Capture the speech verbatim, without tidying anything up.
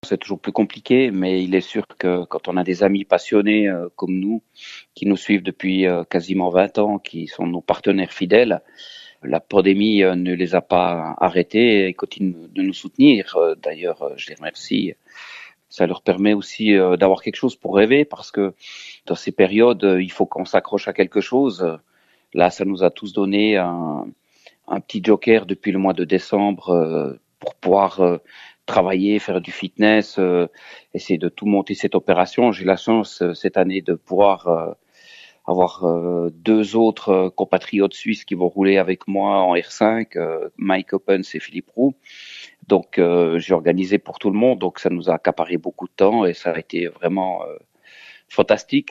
C'est toujours plus compliqué, mais il est sûr que quand on a des amis passionnés euh, comme nous, qui nous suivent depuis euh, quasiment vingt ans, qui sont nos partenaires fidèles, la pandémie euh, ne les a pas arrêtés et continuent de nous soutenir. Euh, D'ailleurs, euh, je les remercie. Ça leur permet aussi euh, d'avoir quelque chose pour rêver, parce que dans ces périodes, euh, il faut qu'on s'accroche à quelque chose. Là, ça nous a tous donné un, un petit joker depuis le mois de décembre euh, pour pouvoir euh, travailler, faire du fitness, euh, essayer de tout monter cette opération. J'ai la chance euh, cette année de pouvoir euh, avoir euh, deux autres euh, compatriotes suisses qui vont rouler avec moi en R cinq, euh, Mike Oppens et Philippe Roux. Donc euh, j'ai organisé pour tout le monde, donc ça nous a accaparé beaucoup de temps et ça a été vraiment euh, fantastique.